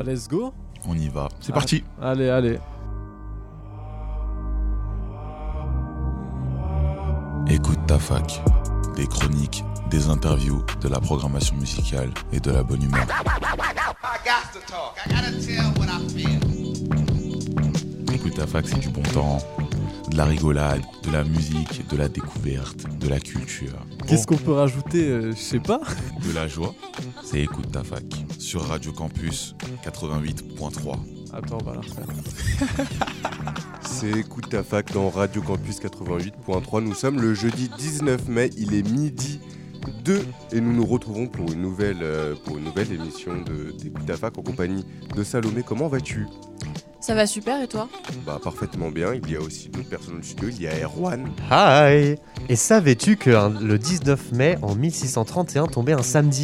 Bah let's go. On y va. C'est parti. Allez. Écoute ta fac. Des chroniques, des interviews, de la programmation musicale et de la bonne humeur. Écoute ta fac, c'est du bon temps, de la rigolade, de la musique, de la découverte, de la culture. Qu'est-ce qu'on peut rajouter je sais pas. De la joie, c'est Écoute ta fac sur Radio Campus 88.3. Attends, on va la refaire. C'est Écoute ta fac dans Radio Campus 88.3. Nous sommes le jeudi 19 mai, il est midi 2 et nous nous retrouvons pour une nouvelle émission d'Écoute ta fac en compagnie de Salomé. Comment vas-tu ? Ça va super et toi ? Bah parfaitement bien, il y a aussi d'autres personnes au studio, il y a Erwan. Hi. Et savais-tu que le 19 mai en 1631 tombait un samedi ?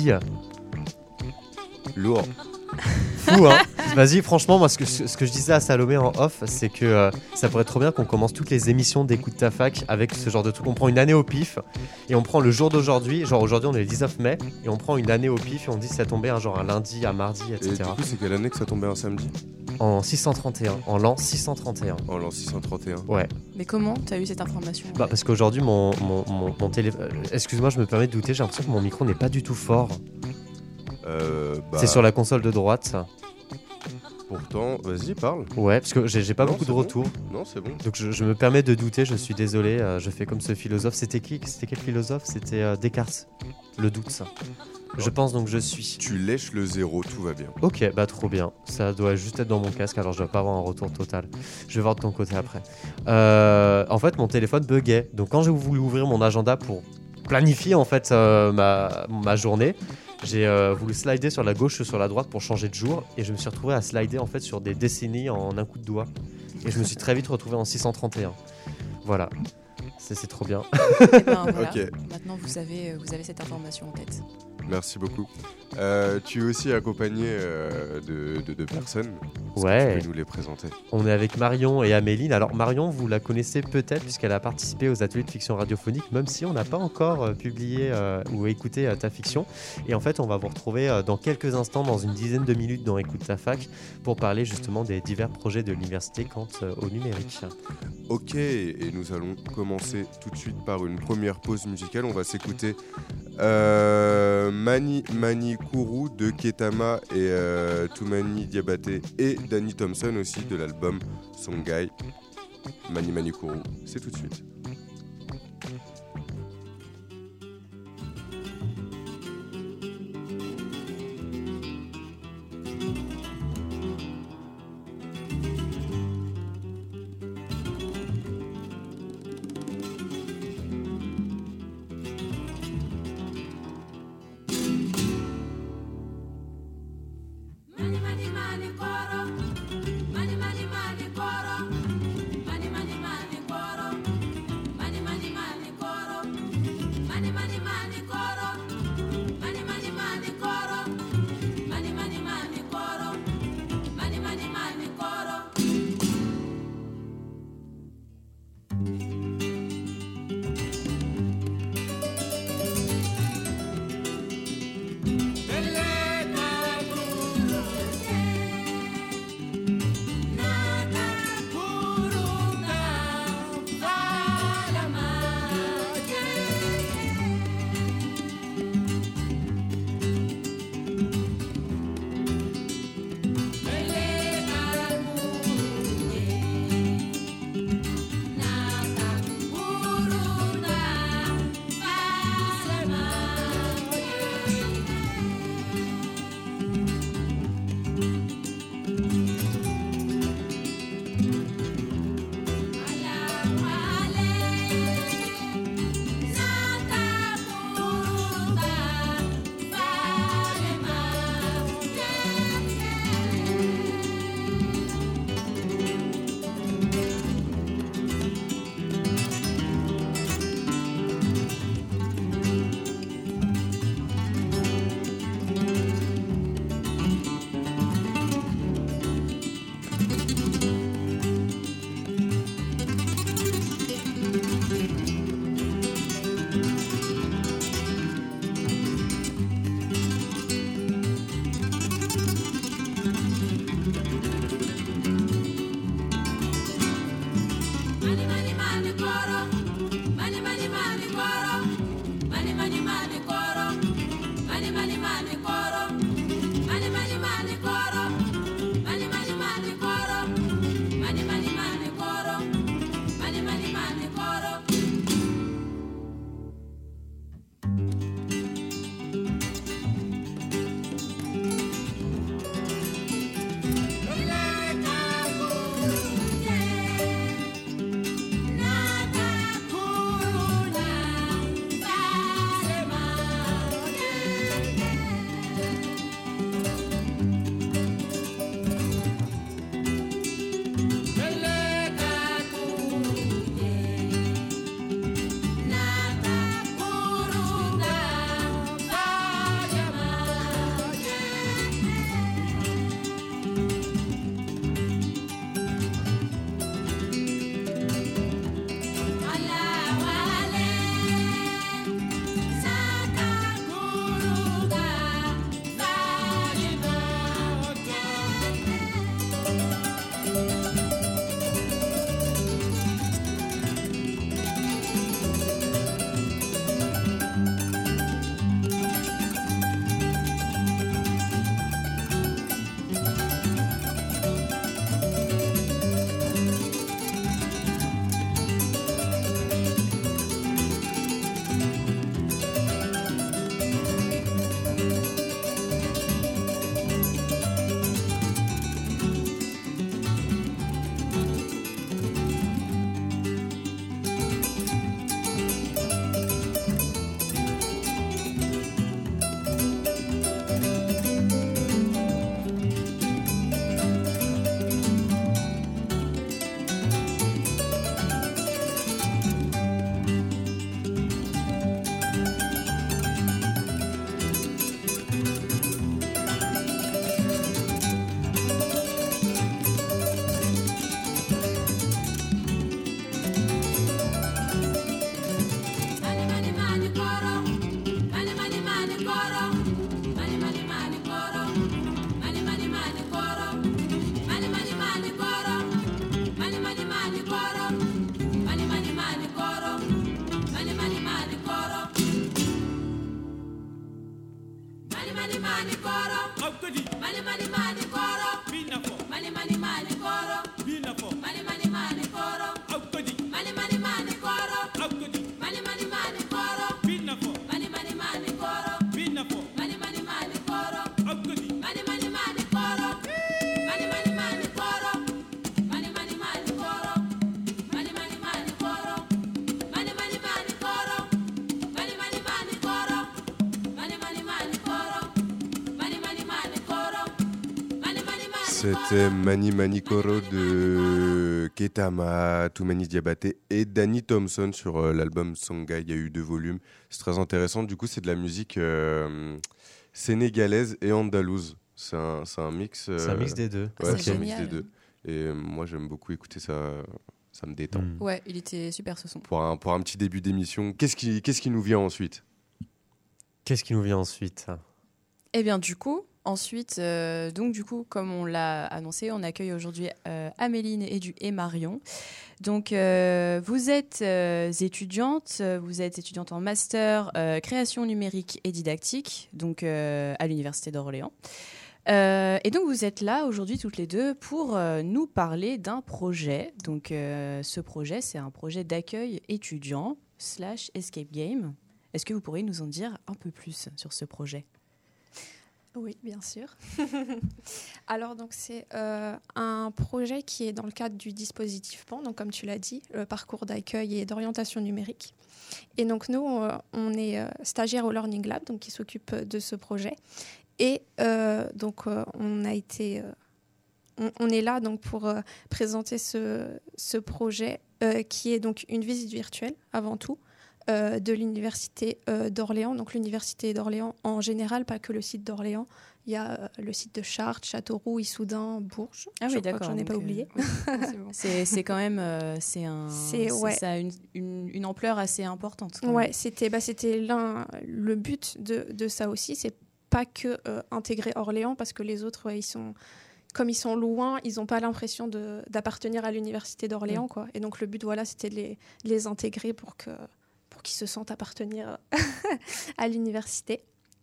Lourd. Fou, hein. Vas-y, franchement, moi, ce que je disais à Salomé en off, c'est que ça pourrait être trop bien qu'on commence toutes les émissions d'Écoute ta fac avec ce genre de truc. On prend une année au pif et on prend le jour d'aujourd'hui. Genre aujourd'hui, on est le 19 mai et on prend une année au pif et on dit si ça tombait un lundi, un mardi, etc. Et du coup, c'est quelle année que ça tombait un samedi ? En 631, en l'an 631. En l'an 631. Ouais. Mais comment t'as eu cette information ? Bah parce qu'aujourd'hui, mon téléphone... excuse-moi, je me permets de douter, j'ai l'impression que mon micro n'est pas du tout fort. C'est sur la console de droite, ça. Pourtant, vas-y, parle. Ouais, parce que j'ai pas beaucoup de retours. Non, c'est bon. Donc je me permets de douter, je suis désolé, je fais comme ce philosophe. C'était qui ? C'était quel philosophe ? C'était Descartes. Le doute, ça. Je pense donc je suis. Tu lèches le zéro, tout va bien. Ok, bah trop bien. Ça doit juste être dans mon casque, alors je dois pas avoir un retour total. Je vais voir de ton côté après. En fait, mon téléphone buguait. Donc quand j'ai voulu ouvrir mon agenda pour planifier en fait ma journée, j'ai voulu slider sur la gauche ou sur la droite pour changer de jour et je me suis retrouvé à slider en fait sur des décennies en un coup de doigt et je me suis très vite retrouvé en 631. Voilà, c'est trop bien. Et ben, voilà. Ok. Maintenant vous avez cette information en tête. Merci beaucoup. Tu es aussi accompagné de deux personnes. Est-ce Ouais. que tu peux nous les présenter ? On est avec Marion et Améline. Alors Marion, vous la connaissez peut-être puisqu'elle a participé aux ateliers de fiction radiophonique, même si on n'a pas encore publié ou écouté ta fiction. Et en fait, on va vous retrouver dans quelques instants, dans une dizaine de minutes dans Écoute ta fac, pour parler justement des divers projets de l'université quant au numérique. Ok, et nous allons commencer tout de suite par une première pause musicale. On va s'écouter Mani Mani Kuru de Ketama et Toumani Diabaté et Danny Thompson aussi de l'album Songhai. Mani Mani Kuru, c'est tout de suite. Mani mani mani koro, C'était Mani Mani Koro de Ketama, Toumani Diabaté et Danny Thompson sur l'album Songhai. Il y a eu 2 volumes. C'est très intéressant. Du coup, c'est de la musique sénégalaise et andalouse. C'est un mix. C'est un mix des deux. Ouais, C'est c'est un mix génial. des deux. Et moi, j'aime beaucoup écouter ça. Ça me détend. Mm. Ouais, il était super ce son. Pour un petit début d'émission, qu'est-ce qui nous vient ensuite? Qu'est-ce qui nous vient ensuite? Eh bien, du coup, ensuite, comme on l'a annoncé, on accueille aujourd'hui Améline et Marion. Donc, vous êtes étudiante en master création numérique et didactique, donc à l'Université d'Orléans. Et donc, vous êtes là aujourd'hui toutes les deux pour nous parler d'un projet. Donc, ce projet, c'est un projet d'accueil étudiant / escape game. Est-ce que vous pourriez nous en dire un peu plus sur ce projet ? Oui, bien sûr. Alors, donc, c'est un projet qui est dans le cadre du dispositif PAN, donc comme tu l'as dit, le parcours d'accueil et d'orientation numérique. Et donc, nous, on est stagiaires au Learning Lab, donc, qui s'occupe de ce projet. Et on est là donc, pour présenter ce projet qui est donc une visite virtuelle, avant tout, de l'Université d'Orléans. Donc l'Université d'Orléans en général, pas que le site d'Orléans. Il y a le site de Chartres, Châteauroux, Issoudun, Bourges. Ah oui, Je crois d'accord. que j'en ai pas oublié. C'est bon. C'est quand même ça a une ampleur assez importante. Quand Ouais, même. c'était le but de ça aussi. C'est pas que intégrer Orléans, parce que les autres, comme ils sont loin, ils n'ont pas l'impression d'appartenir à l'Université d'Orléans, quoi. Et donc le but, voilà, c'était de les intégrer pour qu'ils se sentent appartenir à l'université.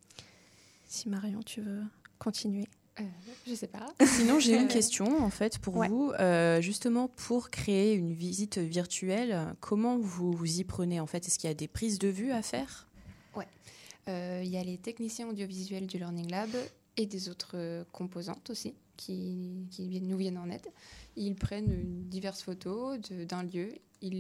Si Marion, tu veux continuer. Je sais pas. Sinon, j'ai une question en fait pour Ouais. vous. Justement, pour créer une visite virtuelle, comment vous y prenez en fait ? Est-ce qu'il y a des prises de vue à faire ? Il y a les techniciens audiovisuels du Learning Lab et des autres composantes aussi qui nous viennent en aide. Ils prennent diverses photos d'un lieu, ils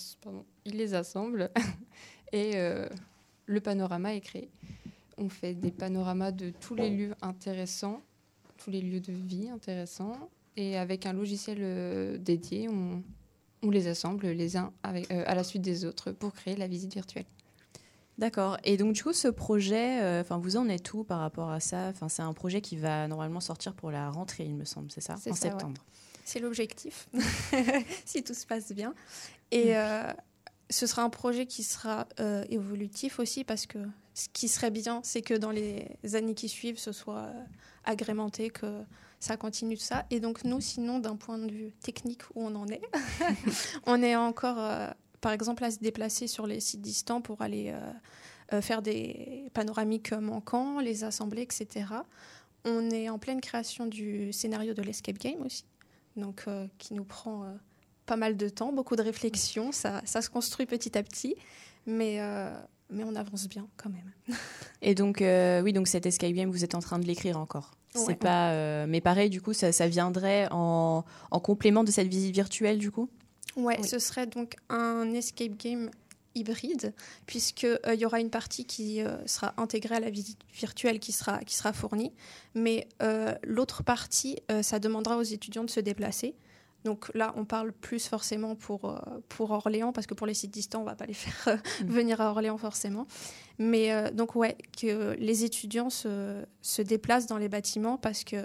les assemblent et le panorama est créé. On fait des panoramas de tous les lieux intéressants, tous les lieux de vie intéressants, et avec un logiciel dédié, on les assemble les uns à la suite des autres pour créer la visite virtuelle. D'accord. Et donc du coup, ce projet, vous en êtes où par rapport à ça ? C'est un projet qui va normalement sortir pour la rentrée, il me semble, c'est ça ? C'est en ça, septembre. C'est l'objectif, si tout se passe bien. Et ce sera un projet qui sera évolutif aussi, parce que ce qui serait bien, c'est que dans les années qui suivent, ce soit agrémenté, que ça continue de ça. Et donc nous, sinon, d'un point de vue technique, où on en est, on est encore, par exemple, à se déplacer sur les sites distants pour aller faire des panoramiques manquants, les assembler, etc. On est en pleine création du scénario de l'escape game aussi, donc qui nous prend pas mal de temps, beaucoup de réflexion. Ça se construit petit à petit, mais on avance bien quand même. Et donc, donc cet escape game, vous êtes en train de l'écrire encore. Ouais. C'est pas, mais pareil, du coup, ça viendrait en complément de cette visite virtuelle, du coup ? Ouais, Oui. ce serait donc un escape game hybride, puisque il y aura une partie qui sera intégrée à la visite virtuelle qui sera fournie, mais l'autre partie, ça demandera aux étudiants de se déplacer. Donc là, on parle plus forcément pour Orléans, parce que pour les sites distants, on va pas les faire venir à Orléans forcément. Mais donc ouais, que les étudiants se déplacent dans les bâtiments, parce que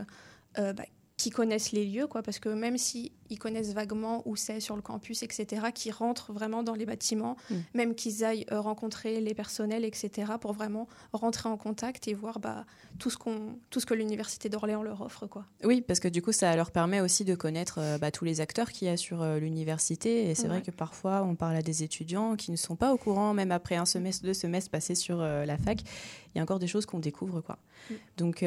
qui connaissent les lieux, quoi, parce que même s'ils connaissent vaguement où c'est sur le campus, etc., qu'ils rentrent vraiment dans les bâtiments, même qu'ils aillent rencontrer les personnels, etc., pour vraiment rentrer en contact et voir tout ce que l'Université d'Orléans leur offre, quoi. Oui, parce que du coup, ça leur permet aussi de connaître tous les acteurs qu'il y a sur l'université. Et c'est vrai que parfois, on parle à des étudiants qui ne sont pas au courant, même après 2 semestres passés sur la fac. Il y a encore des choses qu'on découvre, quoi. Donc...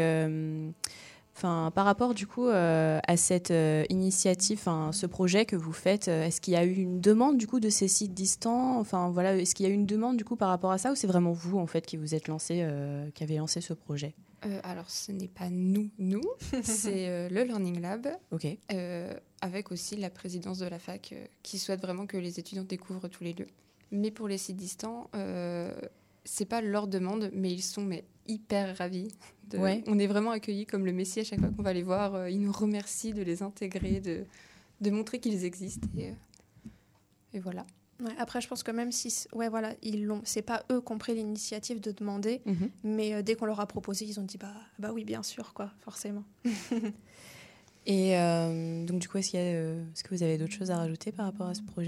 par rapport du coup à cette initiative, ce projet que vous faites, est-ce qu'il y a eu une demande du coup de ces sites distants ? Est-ce qu'il y a eu une demande du coup par rapport à ça, ou c'est vraiment vous en fait qui vous êtes qui avez lancé ce projet ? Alors, ce n'est pas nous, c'est le Learning Lab, Ok. avec aussi la présidence de la fac qui souhaite vraiment que les étudiants découvrent tous les lieux. Mais pour les sites distants, c'est pas leur demande, mais ils sont hyper ravis. Ouais. On est vraiment accueillis comme le Messie à chaque fois qu'on va les voir. Ils nous remercient de les intégrer, de montrer qu'ils existent. Et voilà. Ouais, après, je pense que même si voilà, c'est pas eux qui ont pris l'initiative de demander, mais dès qu'on leur a proposé, ils ont dit bah oui, bien sûr, quoi, forcément. Et donc, du coup, est-ce que vous avez d'autres choses à rajouter par rapport à ce projet ?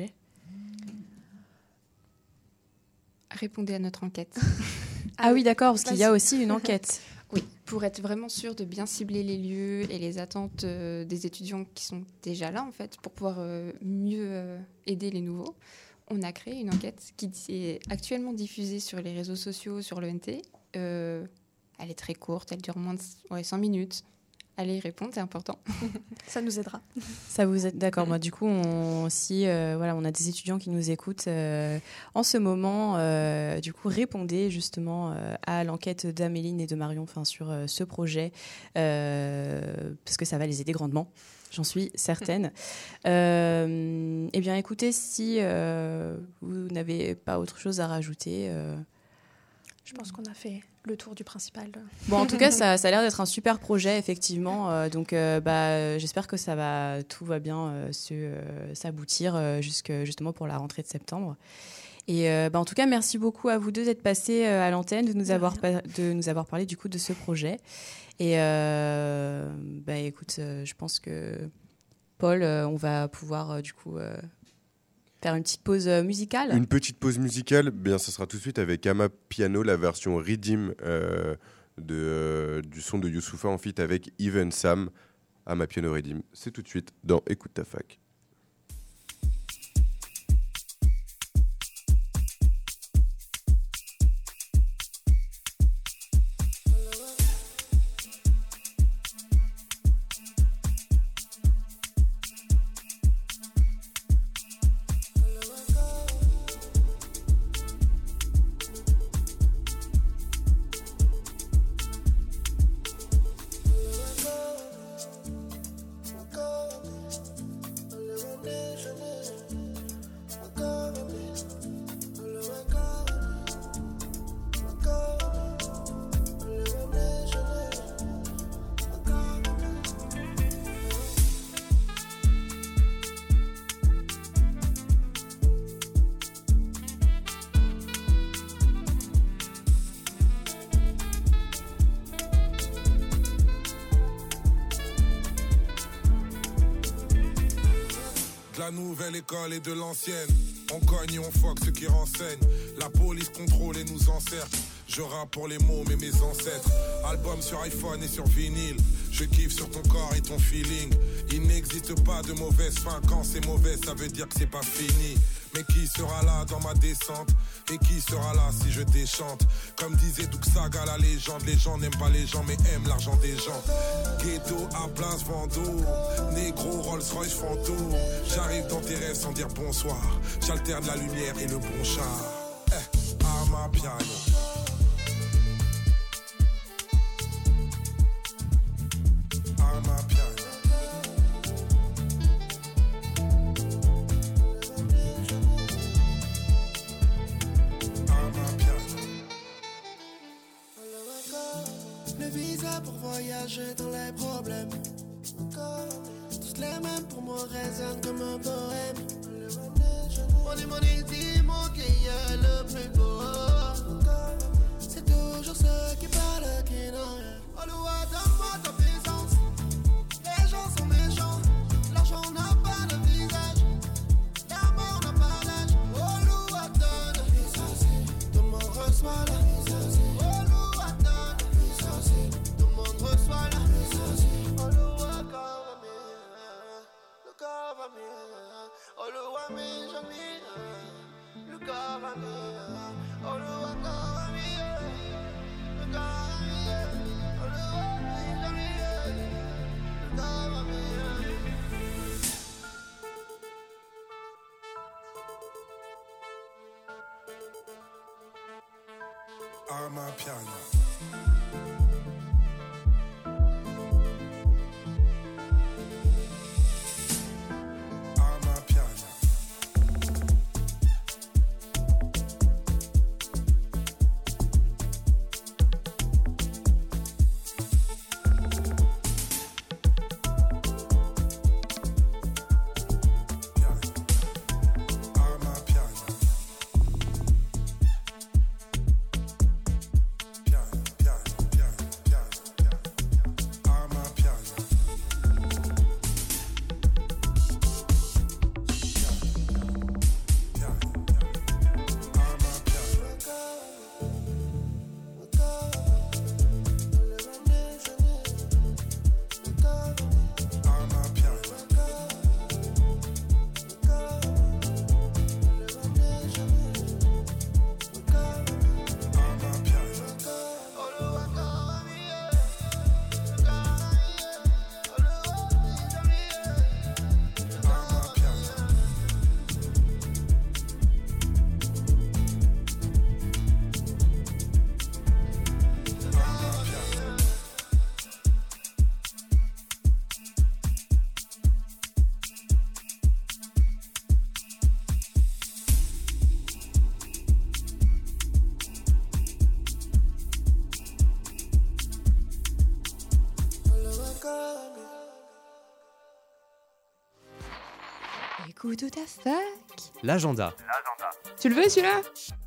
Répondez à notre enquête. Ah oui, d'accord, parce qu'il y a aussi une enquête. Oui, pour être vraiment sûr de bien cibler les lieux et les attentes des étudiants qui sont déjà là, en fait, pour pouvoir mieux aider les nouveaux. On a créé une enquête qui est actuellement diffusée sur les réseaux sociaux, sur l'ENT. Elle est très courte, elle dure moins de 100 minutes. Allez y répondre, c'est important. Ça nous aidera. Ça vous aide, d'accord. Moi, du coup, on a des étudiants qui nous écoutent en ce moment. Du coup, répondez justement à l'enquête d'Améline et de Marion, sur ce projet, parce que ça va les aider grandement. J'en suis certaine. Eh bien, écoutez, si vous n'avez pas autre chose à rajouter. Je pense qu'on a fait le tour du principal. Bon, en tout cas, ça a l'air d'être un super projet, effectivement. Donc, j'espère que tout va bien s'aboutir justement pour la rentrée de septembre. Et en tout cas, merci beaucoup à vous deux d'être passés à l'antenne, de nous avoir parlé du coup de ce projet. Et écoute, je pense que Paul, on va pouvoir du coup faire une petite pause musicale. Une petite pause musicale, ce sera tout de suite avec Ama Piano, la version Redeem du son de Youssoupha en feat avec Even Sam. Ama Piano Redeem, c'est tout de suite dans Écoute ta fac. La nouvelle école et de l'ancienne. On cogne et on foque ceux qui renseignent. La police contrôle et nous encercle. Je rappe pour les mots mais mes ancêtres. Album sur iPhone et sur vinyle. Je kiffe sur ton corps et ton feeling. Il n'existe pas de mauvaise fin. Quand c'est mauvais ça veut dire que c'est pas fini. Mais qui sera là dans ma descente? Et qui sera là si je déchante? Comme disait Duxaga la légende. Les gens n'aiment pas les gens mais aiment l'argent des gens. Ghetto à Place Vendôme. Négro Rolls Royce fantôme. J'arrive dans tes rêves sans dire bonsoir. J'alterne la lumière et le bon char. Ama Piano. Pour voyager dans les problèmes. Tous les mêmes pour moi résonnent comme un poème. Money, dis-moi qui est le plus beau. C'est toujours ceux qui parlent qui n'ont rien. Oh Loua, donne-moi ta puissance. Les gens sont méchants. L'argent n'a pas de visage. La mort n'a pas d'âge. Oh Loua, donne. Tout le monde reçoit la puissance. Oh Loua, donne. Tout le monde reçoit la puissance. Oh Loua, cover me. Oh Loua, me, je me. Le cover me. Oh Loua, cover me. Le cover me. Oh Loua, me, je me. Le cover me. Ama Piano. Écoute ta fac. L'agenda. Tu le veux celui-là?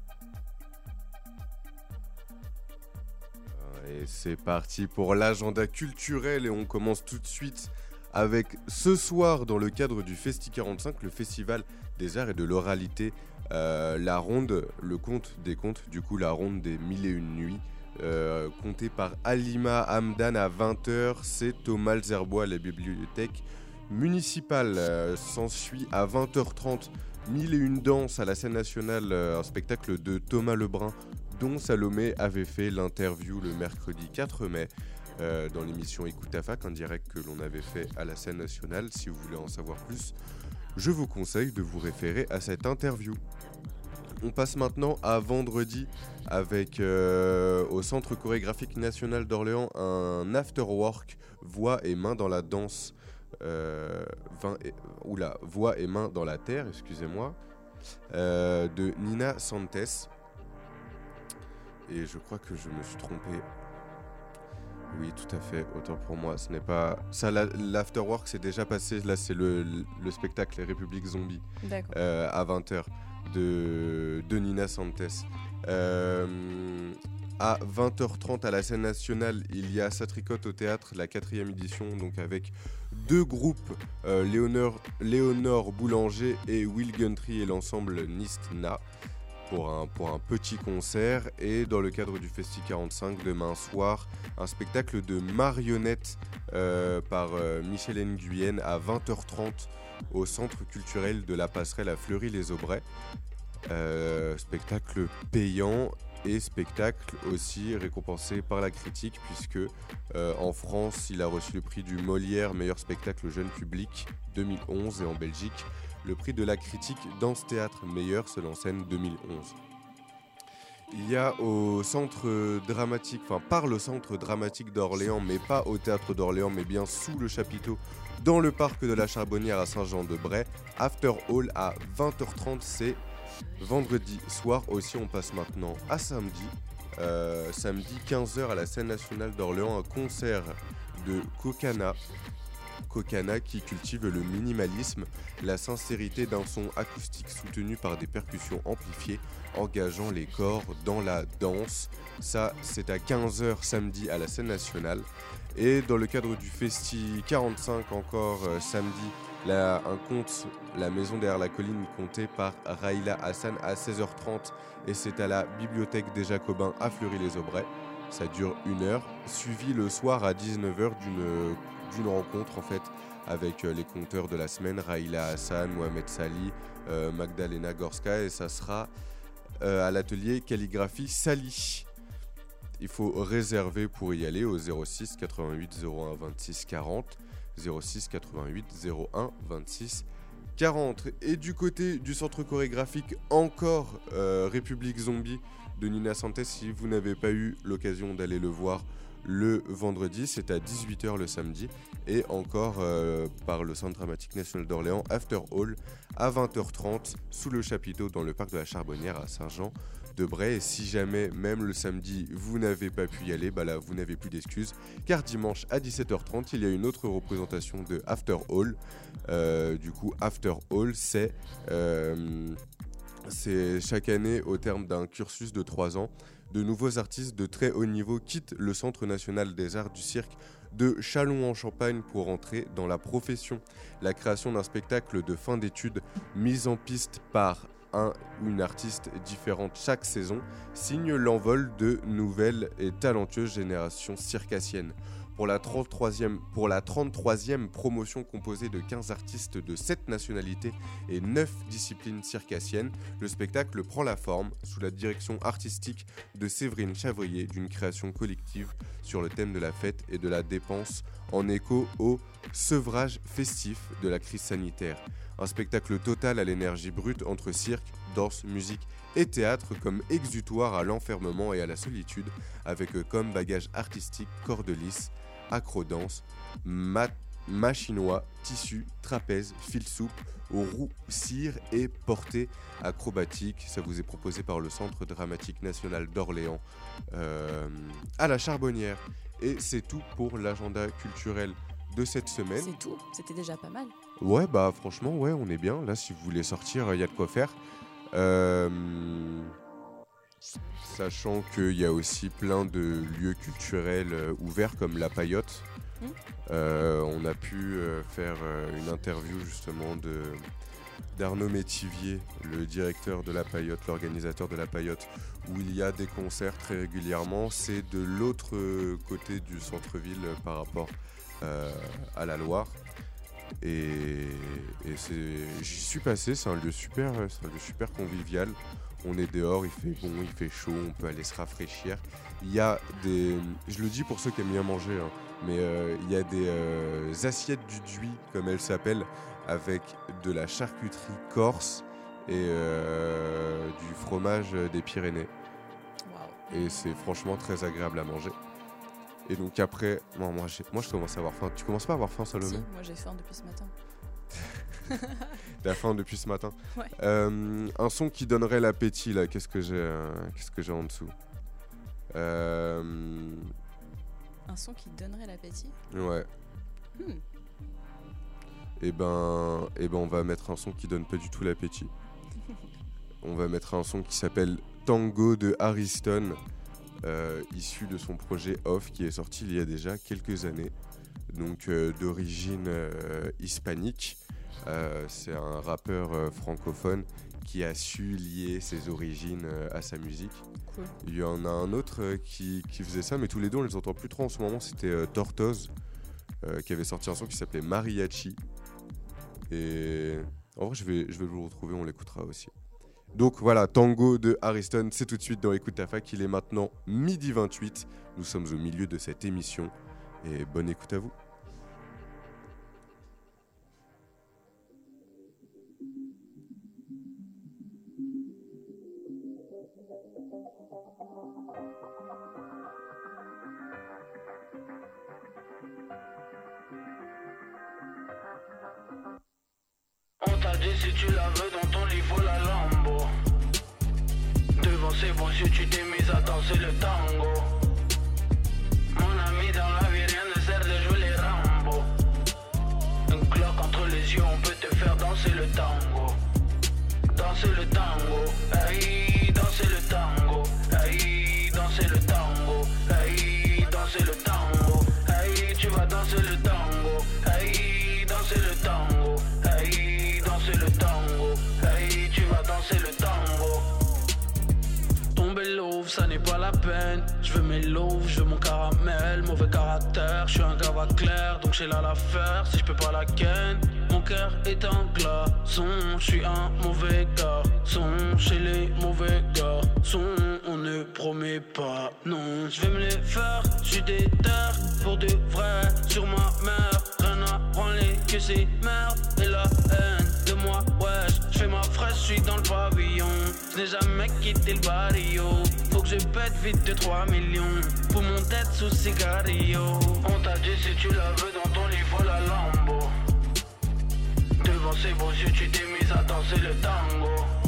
Et c'est parti pour l'agenda culturel et on commence tout de suite avec ce soir dans le cadre du Festi 45, le festival des arts et de l'oralité, la ronde, le conte des contes, du coup la ronde des 1001 nuits, comptée par Halima Hamdan à 20h, c'est Thomas Zerbois à la bibliothèque municipale. S'ensuit à 20h30 1001 danses à la scène nationale, un spectacle de Thomas Lebrun dont Salomé avait fait l'interview le mercredi 4 mai dans l'émission Écoute ta fac, en direct que l'on avait fait à la scène nationale. Si vous voulez en savoir plus, je vous conseille de vous référer à cette interview. On passe maintenant à vendredi avec au Centre chorégraphique national d'Orléans un afterwork voix et main dans la danse, voix et main dans la terre, excusez-moi, de Nina Santes. Et je crois que je me suis trompé. Oui, tout à fait, autant pour moi. Ce n'est pas ça, l'afterwork c'est déjà passé. Là, c'est le spectacle Les Républiques Zombies à 20h de Nina Santes. À 20h30 à la scène nationale, il y a Ça tricote au théâtre, la 4e édition, donc avec deux groupes, Léonore Boulanger et Will Guntry et l'ensemble Nistna. Pour un petit concert. Et dans le cadre du Festi 45, demain soir, un spectacle de marionnettes par Michel Nguyen à 20h30 au Centre culturel de la Passerelle à Fleury-les-Aubrais. Spectacle payant et spectacle aussi récompensé par la critique, puisque en France, il a reçu le prix du Molière meilleur spectacle jeune public 2011 et en Belgique le prix de la critique Danse Théâtre meilleure seule en scène 2011. Il y a au centre dramatique, par le centre dramatique d'Orléans, mais pas au théâtre d'Orléans, mais bien sous le chapiteau, dans le parc de la Charbonnière à Saint-Jean-de-Bray, After Hall à 20h30, c'est vendredi soir. Aussi, on passe maintenant à samedi. Samedi 15h à la scène nationale d'Orléans, un concert de Kokana qui cultive le minimalisme, la sincérité d'un son acoustique soutenu par des percussions amplifiées, engageant les corps dans la danse. Ça, c'est à 15h samedi à la scène nationale. Et dans le cadre du Festi 45, encore samedi, un conte, La maison derrière la colline, compté par Raïla Hassan à 16h30, et c'est à la bibliothèque des Jacobins à Fleury-les-Aubrais. Ça dure 1 heure, suivi le soir à 19h d'une rencontre en fait avec les conteurs de la semaine, Raïla Hassan, Mohamed Sali, Magdalena Gorska, et ça sera à l'atelier Calligraphie Sali. Il faut réserver pour y aller au 06 88 01 26 40, 06 88 01 26 40. Et du côté du centre chorégraphique, encore République Zombie de Nina Santes. Si vous n'avez pas eu l'occasion d'aller le voir le vendredi, c'est à 18h le samedi. Et encore par le Centre dramatique national d'Orléans, After Hall à 20h30 sous le chapiteau dans le parc de la Charbonnière à Saint-Jean-de-Bray. Et si jamais même le samedi vous n'avez pas pu y aller, là vous n'avez plus d'excuses, car dimanche à 17h30 il y a une autre représentation de After Hall. Du coup After Hall c'est chaque année, au terme d'un cursus de 3 ans, de nouveaux artistes de très haut niveau quittent le Centre national des arts du cirque de Châlons-en-Champagne pour entrer dans la profession. La création d'un spectacle de fin d'études mis en piste par un ou une artiste différente chaque saison signe l'envol de nouvelles et talentueuses générations circassiennes. Pour la 33e promotion composée de 15 artistes de 7 nationalités et 9 disciplines circassiennes, le spectacle prend la forme, sous la direction artistique de Séverine Chavrier, d'une création collective sur le thème de la fête et de la dépense en écho au sevrage festif de la crise sanitaire. Un spectacle total à l'énergie brute entre cirque, danse, musique et théâtre comme exutoire à l'enfermement et à la solitude, avec comme bagage artistique corde lisse, acrodance, machinois, tissu, trapèze, fil souple, roue, cire et portée acrobatique. Ça vous est proposé par le Centre dramatique national d'Orléans à la Charbonnière. Et c'est tout pour l'agenda culturel de cette semaine. C'est tout, c'était déjà pas mal. Ouais, bah franchement, ouais, on est bien. Là, si vous voulez sortir, il y a de quoi faire. Sachant qu'il y a aussi plein de lieux culturels ouverts comme la Paillote. On a pu faire une interview justement d'Arnaud Métivier, le directeur de la Paillote, l'organisateur de la Paillote, où il y a des concerts très régulièrement. C'est de l'autre côté du centre-ville par rapport à la Loire. Et j'y suis passé, c'est un lieu super convivial. On est dehors, il fait bon, il fait chaud, on peut aller se rafraîchir. Il y a des, je le dis pour ceux qui aiment bien manger, hein, mais il y a des assiettes du Duy, comme elles s'appellent, avec de la charcuterie corse et du fromage des Pyrénées. Wow. Et c'est franchement très agréable à manger. Et donc après, moi je commence à avoir faim. Tu commences pas à avoir faim, Salomé ? Si, moi j'ai faim depuis ce matin. T'as faim depuis ce matin ? Ouais. Un son qui donnerait l'appétit là, qu'est-ce que j'ai en dessous ? Un son qui donnerait l'appétit ? Ouais. Et ben on va mettre un son qui donne pas du tout l'appétit. On va mettre un son qui s'appelle Tango de Ariston, issu de son projet Off qui est sorti il y a déjà quelques années, donc d'origine hispanique. C'est un rappeur francophone qui a su lier ses origines à sa musique. Cool. Il y en a un autre qui faisait ça, mais tous les deux on les entend plus trop en ce moment. C'était Tortoise qui avait sorti un son qui s'appelait Mariachi. Et en vrai je vais vous le retrouver, on l'écoutera aussi. Donc voilà, Tango de Ariston, c'est tout de suite dans Écoute ta fac. Il est maintenant 12h28. Nous sommes au milieu de cette émission et bonne écoute à vous. On t'a dit si tu la veux dans ton lit, faut la Lambo. Devant ses beaux yeux, tu t'es mise à danser le tango. Mon ami, dans la vie, rien ne sert de jouer les Rambo. Une cloque entre les yeux, on peut te faire danser le tango. Danser le tango, aïe, danser le tango. Aïe, danser le tango. Aïe, danser le tango. Aïe, tu vas danser le tango. Aïe, danser le tango. Aïe, danser le tango. Aïe, tu vas danser le tango. Tomber l'ouvre, ça n'est pas la peine. Je veux mes louves, je veux mon caramel. Mauvais caractère, je suis un gars clair, donc j'ai là l'affaire si je peux pas la ken. Mon cœur est un glaçon, je suis un mauvais garçon. Chez les mauvais garçons, on ne promet pas, non. Je vais me les faire, je suis déter pour de vrai. Sur ma mère, rien à branler que ces merdes et la haine de moi, wesh. Je fais ma fraîche, je suis dans le pavillon. Je n'ai jamais quitté le barrio. Faut que je pète vite 2-3 millions pour mon tête sous cigario. On t'a dit si tu la veux dans ton lit, faut la Lambo. Devant ses beaux yeux, tu t'es mise à danser le tango.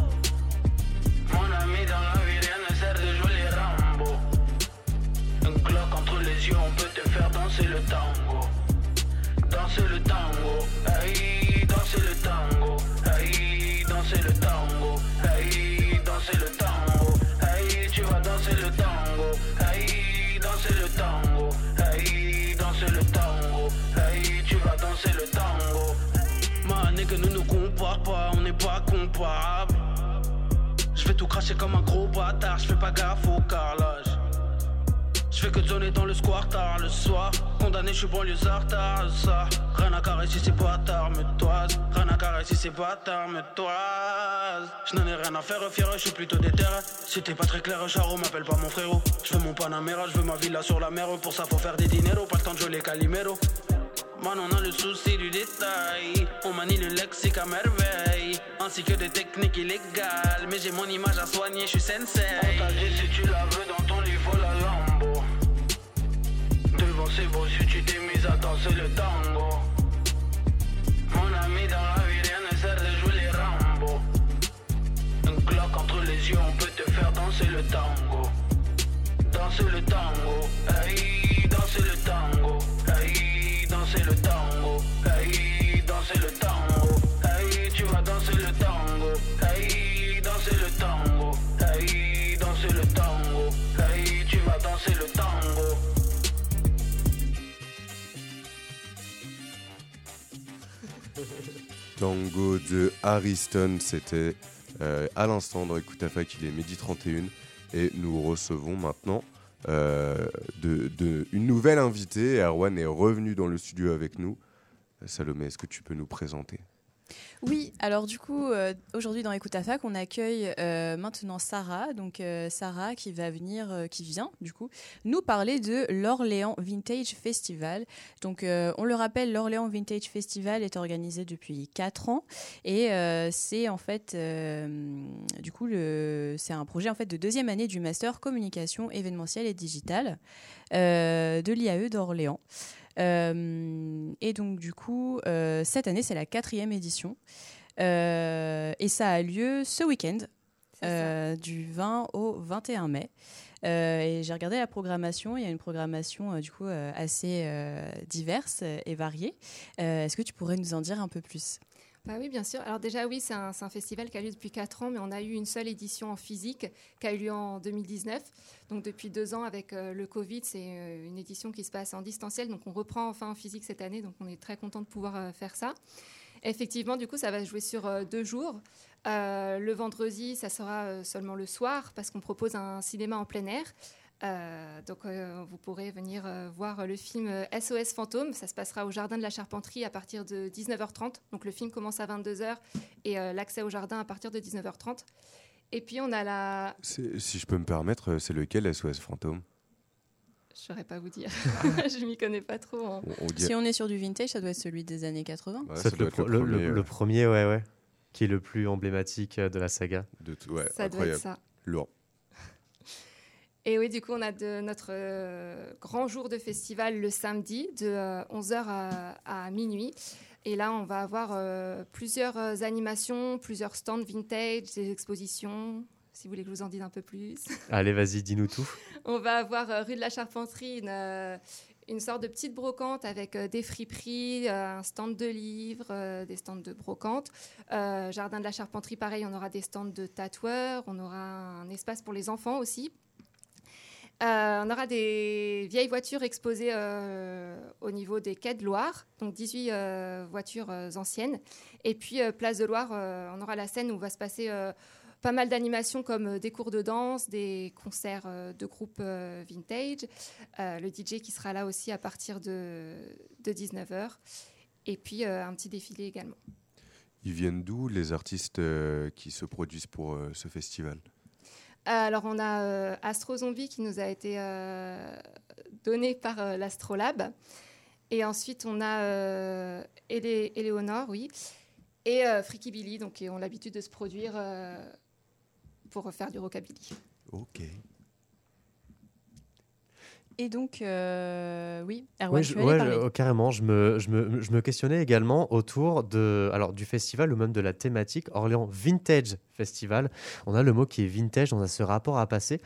Mon ami, dans la vie, rien ne sert de jouer les Rambo. Une cloque entre les yeux, on peut te faire danser le tango. Danser le tango, aïe, danser le tango. Aïe, danser le tango. Aïe, danser le tango. Aïe, tu vas danser le tango. Aïe, danser le tango. Aïe, danser le tango. Aïe, tu vas danser le tango. Man, que nous nous compare pas, on n'est pas comparables. Je vais tout cracher comme un gros bâtard, je fais pas gaffe au carrelage. Je fais que zoner dans le square tard le soir. Condamné, je suis banlieusard tard, ça. Rien à carrer si c'est bâtard, me toise. Rien à carrer si c'est bâtard, me toise. Je n'en ai rien à faire, fier, je suis plutôt déterré. Si t'es pas très clair, Charo m'appelle pas mon frérot. Je veux mon Panamera, je veux ma villa sur la mer. Pour ça faut faire des dineros, pas le temps de jouer les Calimero. Man, on a le souci du détail. On manie le lexique à merveille, ainsi que des techniques illégales. Mais j'ai mon image à soigner, je suis sensei. On t'a dit si tu la veux dans ton lit, faut la Lambo. Devant ses beaux yeux, tu t'es mise à danser le tango. Mon ami, dans la vie, rien ne sert de jouer les Rambo. Une cloque entre les yeux, on peut te faire danser le tango. Danser le tango, aïe, danser le tango. Aïe, danser le tango. Tango de Ariston, c'était à l'instant dans Écoute ta fac, il est 12h31 et nous recevons maintenant une nouvelle invitée. Erwan est revenu dans le studio avec nous. Salomé, est-ce que tu peux nous présenter ? Oui, alors du coup, aujourd'hui dans Écoute ta fac, on accueille maintenant Sarah. Donc Sarah qui vient du coup nous parler de l'Orléans Vintage Festival. Donc on le rappelle, l'Orléans Vintage Festival est organisé depuis 4 ans et c'est en fait du coup c'est un projet en fait de 2e année du master communication événementielle et digitale de l'IAE d'Orléans. Et donc du coup cette année c'est la 4e édition et ça a lieu ce week-end du 20 au 21 mai et j'ai regardé la programmation. Il y a une programmation du coup assez diverse et variée. Est-ce que tu pourrais nous en dire un peu plus ? Bah oui, bien sûr. Alors déjà, oui, c'est un festival qui a lieu depuis 4 ans, mais on a eu une seule édition en physique qui a eu lieu en 2019. Donc depuis 2 ans, avec le Covid, c'est une édition qui se passe en distanciel. Donc on reprend enfin en physique cette année, donc on est très content de pouvoir faire ça. Effectivement, du coup, ça va se jouer sur 2 jours. Le vendredi, ça sera seulement le soir, parce qu'on propose un cinéma en plein air. Donc vous pourrez venir voir le film SOS Fantôme. Ça se passera au Jardin de la Charpenterie à partir de 19h30. Donc le film commence à 22h et l'accès au jardin à partir de 19h30. Et puis on a Si je peux me permettre, c'est lequel SOS Fantôme ? Je ne saurais pas vous dire. Je ne m'y connais pas trop. Hein. Si on est sur du vintage, ça doit être celui des années 80. Ouais, ça doit être le premier, ouais. Qui est le plus emblématique de la saga. Ouais, ça doit être ça. Lourd. Et oui, du coup, on a notre grand jour de festival le samedi de 11h à minuit. Et là, on va avoir plusieurs animations, plusieurs stands vintage, des expositions, si vous voulez que je vous en dise un peu plus. Allez, vas-y, dis-nous tout. On va avoir rue de la Charpenterie, une sorte de petite brocante avec des friperies, un stand de livres, des stands de brocante. Jardin de la Charpenterie, pareil, on aura des stands de tatoueurs, on aura un espace pour les enfants aussi. On aura des vieilles voitures exposées au niveau des quais de Loire, donc 18 voitures anciennes. Et puis, place de Loire, on aura la scène où va se passer pas mal d'animations comme des cours de danse, des concerts de groupes vintage, le DJ qui sera là aussi à partir de 19h, et puis un petit défilé également. Ils viennent d'où les artistes qui se produisent pour ce festival ? Alors, on a Astro Zombie qui nous a été donné par l'Astrolabe. Et ensuite, on a Éléonore, oui, et Freaky Billy, donc, qui ont l'habitude de se produire pour faire du rockabilly. Ok. Et donc, oui, Erwan, carrément. Je me questionnais également autour du festival ou même de la thématique Orléans Vintage Festival. On a le mot qui est vintage, on a ce rapport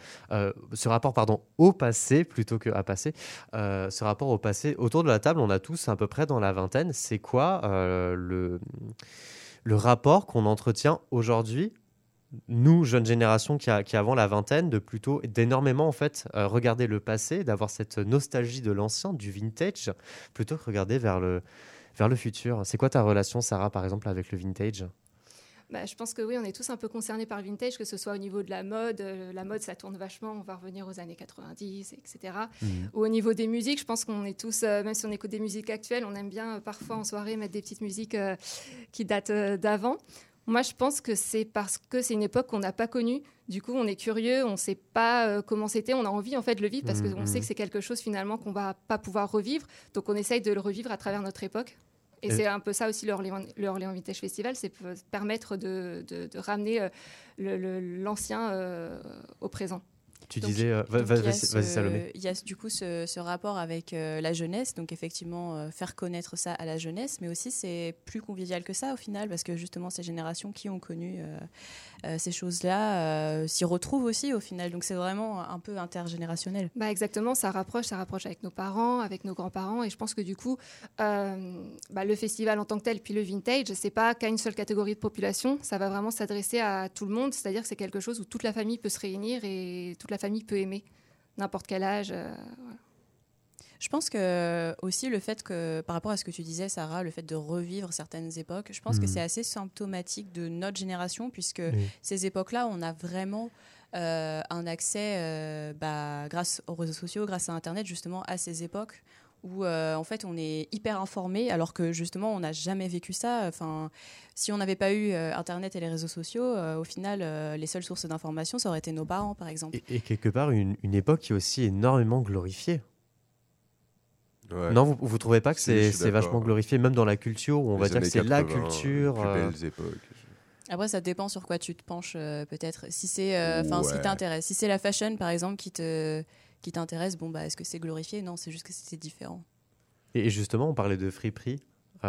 au passé plutôt que à passer. Ce rapport au passé. Autour de la table, on a tous à peu près dans la vingtaine. C'est quoi le rapport qu'on entretient aujourd'hui, nous, jeunes générations qui avons la vingtaine, d'énormément en fait regarder le passé, d'avoir cette nostalgie de l'ancien, du vintage, plutôt que regarder vers le futur. C'est quoi ta relation, Sarah, par exemple, avec le vintage ? Je pense que oui, on est tous un peu concernés par le vintage, que ce soit au niveau de la mode. La mode, ça tourne vachement, on va revenir aux années 90, etc. Ou au niveau des musiques, je pense qu'on est tous, même si on écoute des musiques actuelles, on aime bien parfois en soirée mettre des petites musiques qui datent d'avant. Moi, je pense que c'est parce que c'est une époque qu'on n'a pas connue. Du coup, on est curieux, on ne sait pas comment c'était. On a envie, en fait, de le vivre parce qu'on sait que c'est quelque chose, finalement, qu'on ne va pas pouvoir revivre. Donc, on essaye de le revivre à travers notre époque. Et c'est un peu ça aussi, le Orléans Vintage Festival, c'est permettre de ramener l'ancien au présent. Tu disais, vas-y Salomé. Il y a du coup ce rapport avec la jeunesse, donc effectivement faire connaître ça à la jeunesse, mais aussi c'est plus convivial que ça au final, parce que justement ces générations qui ont connu ces choses-là s'y retrouvent aussi au final, donc c'est vraiment un peu intergénérationnel. Exactement, ça rapproche avec nos parents, avec nos grands-parents, et je pense que du coup, le festival en tant que tel, puis le vintage, c'est pas qu'à une seule catégorie de population, ça va vraiment s'adresser à tout le monde, c'est-à-dire que c'est quelque chose où toute la famille peut se réunir et toute la famille peut aimer, n'importe quel âge. Voilà. Je pense que aussi le fait que, par rapport à ce que tu disais, Sarah, le fait de revivre certaines époques, je pense que c'est assez symptomatique de notre génération, puisque ces époques-là, on a vraiment un accès, grâce aux réseaux sociaux, grâce à Internet, justement, à ces époques où en fait on est hyper informé, alors que justement on n'a jamais vécu ça. Enfin, si on n'avait pas eu Internet et les réseaux sociaux, au final les seules sources d'information ça aurait été nos parents, par exemple. Et quelque part une époque qui est aussi énormément glorifiée. Ouais. Non, vous trouvez pas que Si, c'est vachement glorifié, même dans la culture, où on va dire que c'est la culture. Les plus belles époques. Après, ça dépend sur quoi tu te penches, peut-être. Si c'est, ce qui t'intéresse. Si c'est la fashion, par exemple, qui t'intéresse, est-ce que c'est glorifié ? Non, c'est juste que c'est différent. Et justement, on parlait de friperie.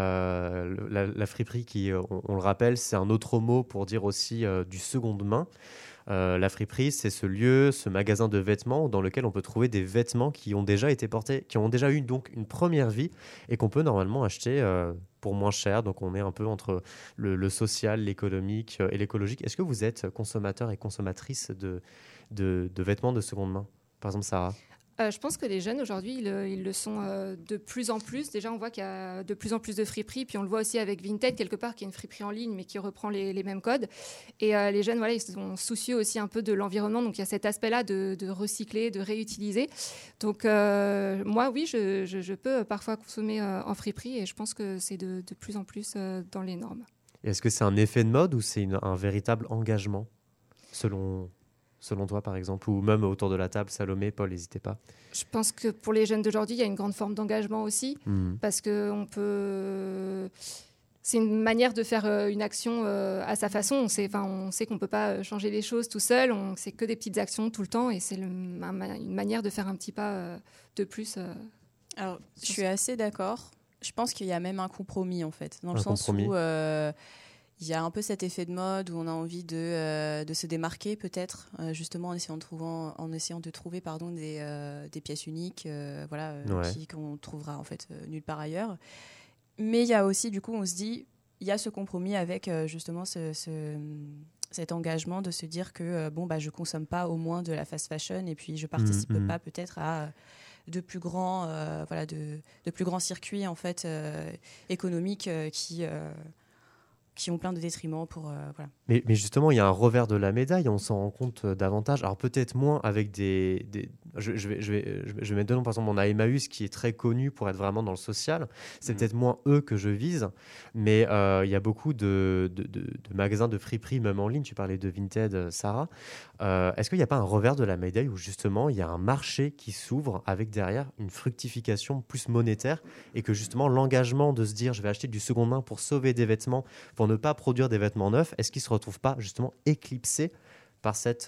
La friperie, qui, on le rappelle, c'est un autre mot pour dire aussi du seconde main. La friperie, c'est ce lieu, ce magasin de vêtements dans lequel on peut trouver des vêtements qui ont déjà été portés, qui ont déjà eu donc une première vie et qu'on peut normalement acheter pour moins cher. Donc on est un peu entre le social, l'économique et l'écologique. Est-ce que vous êtes consommateur et consommatrice de vêtements de seconde main ? Par exemple, Sarah ? Je pense que les jeunes aujourd'hui, ils le sont de plus en plus. Déjà, on voit qu'il y a de plus en plus de friperies, puis on le voit aussi avec Vinted, quelque part, qui est une friperie en ligne, mais qui reprend les mêmes codes. Et les jeunes, ils sont soucieux aussi un peu de l'environnement, donc il y a cet aspect-là de recycler, de réutiliser. Donc moi, oui, je peux parfois consommer en friperie, et je pense que c'est de plus en plus dans les normes. Et est-ce que c'est un effet de mode ou c'est un véritable engagement, selon toi, par exemple, ou même autour de la table, Salomé, Paul, n'hésitez pas. Je pense que pour les jeunes d'aujourd'hui, il y a une grande forme d'engagement aussi, parce que c'est une manière de faire une action à sa façon. On sait qu'on ne peut pas changer les choses tout seul, c'est que des petites actions tout le temps, et c'est une manière de faire un petit pas de plus. Alors, je suis assez d'accord. Je pense qu'il y a même un compromis, en fait, dans le sens où... il y a un peu cet effet de mode où on a envie de se démarquer peut-être, justement en essayant de trouver des pièces uniques, qu'on trouvera en fait nulle part ailleurs. Mais il y a aussi, du coup, on se dit, il y a ce compromis avec justement cet engagement de se dire que je consomme pas au moins de la fast fashion, et puis je participe pas peut-être à de plus grands circuits en fait économiques qui ont plein de détriments pour... voilà. Mais justement, il y a un revers de la médaille, on s'en rend compte davantage. Alors peut-être moins avec je vais mettre deux noms, par exemple, on a Emmaüs qui est très connu pour être vraiment dans le social. C'est peut-être moins eux que je vise, mais il y a beaucoup de magasins de friperie, même en ligne. Tu parlais de Vinted, Sarah. Est-ce qu'il n'y a pas un revers de la médaille où justement il y a un marché qui s'ouvre avec derrière une fructification plus monétaire, et que justement l'engagement de se dire je vais acheter du seconde main pour sauver des vêtements, pour ne pas produire des vêtements neufs, est-ce qu'ils ne se retrouvent pas justement éclipsés par cette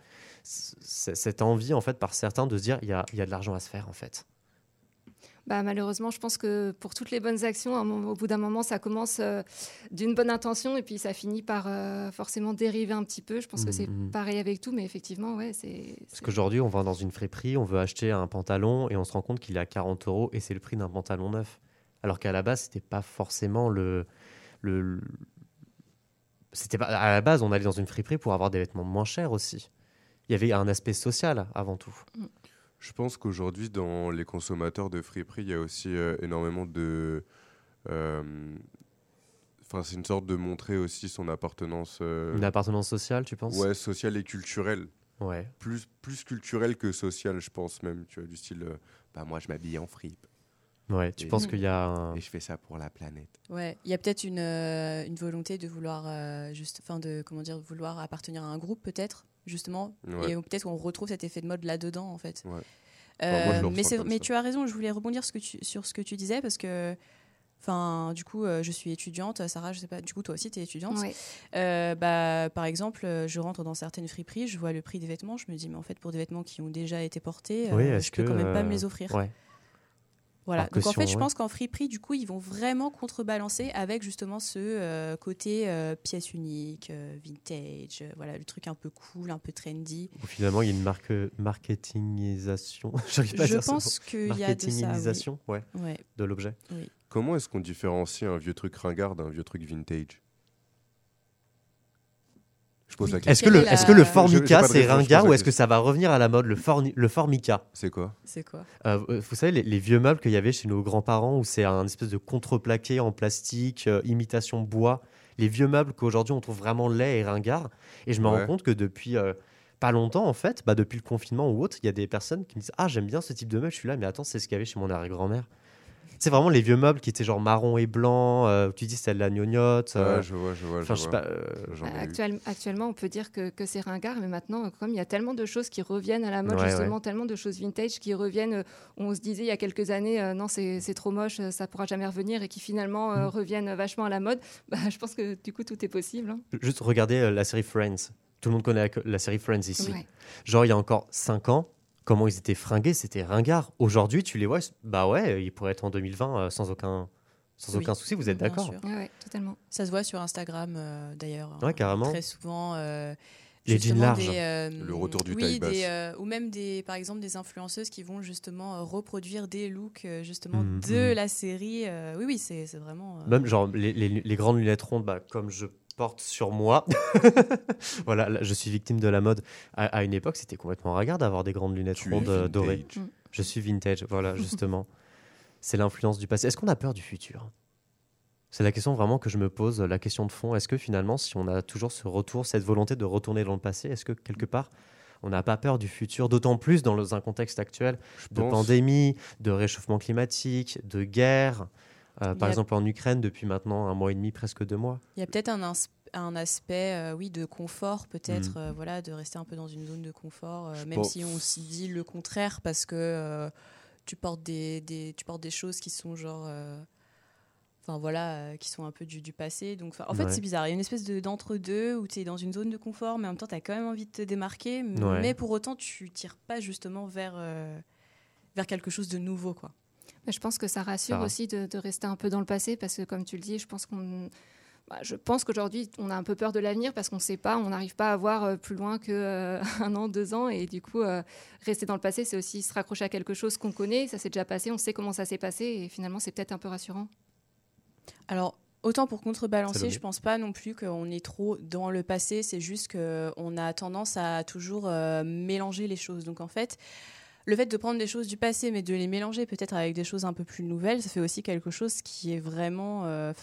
envie en fait par certains de se dire il y a de l'argent à se faire en fait? Malheureusement, je pense que pour toutes les bonnes actions, au bout d'un moment, ça commence d'une bonne intention et puis ça finit par forcément dériver un petit peu. Je pense que c'est pareil avec tout, mais effectivement, Parce qu'aujourd'hui, on va dans une friperie, on veut acheter un pantalon et on se rend compte qu'il est à 40 € et c'est le prix d'un pantalon neuf. Alors qu'à la base, c'était pas forcément c'était pas... À la base, on allait dans une friperie pour avoir des vêtements moins chers aussi. Il y avait un aspect social avant tout. Je pense qu'aujourd'hui, dans les consommateurs de friperie, il y a aussi énormément de... c'est une sorte de montrer aussi son appartenance... Une appartenance sociale, tu penses ? Ouais, sociale et culturelle. Ouais. Plus culturelle que sociale, je pense même. Tu vois, du style, moi, je m'habille en fripe. Ouais, tu penses qu'il y a Et je fais ça pour la planète. Ouais, il y a peut-être une volonté de vouloir vouloir appartenir à un groupe peut-être justement, et peut-être qu'on retrouve cet effet de mode là-dedans en fait. Ouais. Mais tu as raison, je voulais rebondir sur ce que tu disais parce que du coup, je suis étudiante. Sarah, je sais pas, du coup, toi aussi, tu es étudiante. Oui. Par exemple, je rentre dans certaines friperies, je vois le prix des vêtements, je me dis, mais en fait, pour des vêtements qui ont déjà été portés, je peux quand même pas me les offrir. Ouais. Voilà. Donc en fait, je pense qu'en friperie, du coup, ils vont vraiment contrebalancer avec justement ce côté pièce unique, vintage, le truc un peu cool, un peu trendy. Ou finalement, il y a une marketingisation. Je pense qu'il y a de ça. Marketingisation, de l'objet. Oui. Comment est-ce qu'on différencie un vieux truc ringard d'un vieux truc vintage ? Je pose la Est-ce question. que le J'ai Formica, pas de c'est réponse, je ringard pose ou la est-ce que ça va revenir à la mode, le Formica? C'est quoi? C'est quoi? Vous savez, les vieux meubles qu'il y avait chez nos grands-parents où c'est un espèce de contreplaqué en plastique, imitation bois. Les vieux meubles qu'aujourd'hui on trouve vraiment laids et ringards. Et je me rends compte que depuis pas longtemps, en fait, depuis le confinement ou autre, il y a des personnes qui me disent « Ah, j'aime bien ce type de meuble. » Je suis là, mais attends, c'est ce qu'il y avait chez mon arrière-grand-mère. C'est vraiment les vieux meubles qui étaient genre marron et blanc. Tu dis c'est de la gnognotte. Je vois. Enfin, je sais pas. Actuellement, on peut dire que c'est ringard, mais maintenant, comme il y a tellement de choses qui reviennent à la mode, justement, tellement de choses vintage qui reviennent. On se disait il y a quelques années, non, c'est trop moche, ça pourra jamais revenir, et qui finalement reviennent vachement à la mode. Je pense que du coup, tout est possible. Hein. Juste regardez la série Friends. Tout le monde connaît la série Friends ici. Ouais. Genre, il y a encore 5 ans, comment ils étaient fringués, c'était ringard. Aujourd'hui, tu les vois, ils pourraient être en 2020 sans aucun souci, vous êtes d'accord? Oui, totalement. Ça se voit sur Instagram d'ailleurs. Ouais, carrément. Très souvent. Les jeans larges. Le retour du taille basse. Ou même par exemple des influenceuses qui vont justement reproduire des looks de la série. Oui, c'est vraiment. Même genre les grandes lunettes rondes, comme je porte sur moi. Voilà, là, je suis victime de la mode. À une époque, c'était complètement ringard d'avoir des grandes lunettes rondes dorées. Je suis vintage, voilà, justement. C'est l'influence du passé. Est-ce qu'on a peur du futur? C'est la question vraiment que je me pose, la question de fond. Est-ce que finalement, si on a toujours ce retour, cette volonté de retourner dans le passé, est-ce que quelque part, on n'a pas peur du futur, d'autant plus dans un contexte actuel de pandémie, de réchauffement climatique, de guerre par exemple en Ukraine depuis maintenant 1 mois et demi, presque 2 mois. Il y a peut-être un aspect de confort, peut-être, voilà, de rester un peu dans une zone de confort, même si on se dit le contraire, parce que tu portes des choses qui sont genre... qui sont un peu du passé. Donc, en fait, c'est bizarre. Il y a une espèce d'entre-deux où tu es dans une zone de confort, mais en même temps, tu as quand même envie de te démarquer. Mais pour autant, tu tires pas justement vers quelque chose de nouveau, quoi. Je pense que ça rassure aussi de rester un peu dans le passé, parce que comme tu le dis, je pense qu'aujourd'hui, on a un peu peur de l'avenir parce qu'on ne sait pas, on n'arrive pas à voir plus loin que 1 an, 2 ans. Et du coup, rester dans le passé, c'est aussi se raccrocher à quelque chose qu'on connaît. Ça s'est déjà passé, on sait comment ça s'est passé. Et finalement, c'est peut-être un peu rassurant. Alors, autant pour contrebalancer, je pense pas non plus qu'on est trop dans le passé. C'est juste qu'on a tendance à toujours mélanger les choses. Donc, en fait, le fait de prendre des choses du passé, mais de les mélanger peut-être avec des choses un peu plus nouvelles, ça fait aussi quelque chose qui est vraiment,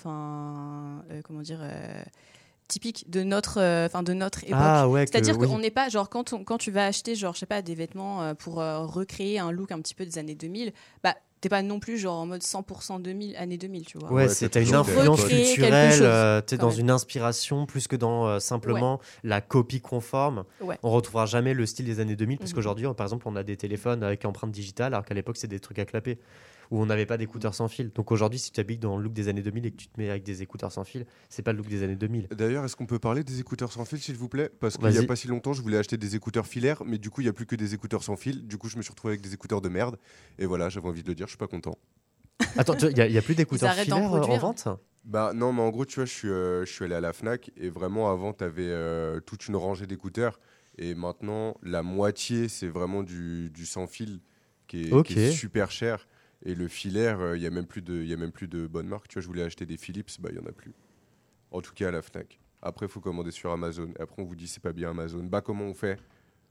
typique de notre époque. C'est-à-dire qu'on n'est pas, genre, quand tu vas acheter, genre, je sais pas, des vêtements pour recréer un look un petit peu des années 2000, t'es pas non plus genre en mode 100% années 2000, tu vois. Ouais, t'as une influence culturelle, t'es dans une inspiration plus que dans simplement la copie conforme. Ouais. On retrouvera jamais le style des années 2000 parce qu'aujourd'hui, par exemple, on a des téléphones avec empreinte digitale alors qu'à l'époque, c'est des trucs à clapper où on n'avait pas d'écouteurs sans fil. Donc aujourd'hui, si tu habites dans le look des années 2000 et que tu te mets avec des écouteurs sans fil, c'est pas le look des années 2000. D'ailleurs, est-ce qu'on peut parler des écouteurs sans fil, s'il vous plaît? Parce qu'il y a pas si longtemps, je voulais acheter des écouteurs filaires, mais du coup, il y a plus que des écouteurs sans fil. Du coup, je me suis retrouvé avec des écouteurs de merde. Et voilà, j'avais envie de le dire, je suis pas content. Attends, il y a plus d'écouteurs filaires en vente? Non, mais en gros, tu vois, je suis allé à la Fnac et vraiment avant, tu avais toute une rangée d'écouteurs et maintenant, la moitié, c'est vraiment du sans fil qui est super cher. Et le filaire, il n'y a même plus de bonnes marques. Tu vois, je voulais acheter des Philips, il n'y en a plus. En tout cas, à la Fnac. Après, il faut commander sur Amazon. Et après, on vous dit, c'est pas bien Amazon. Comment on fait?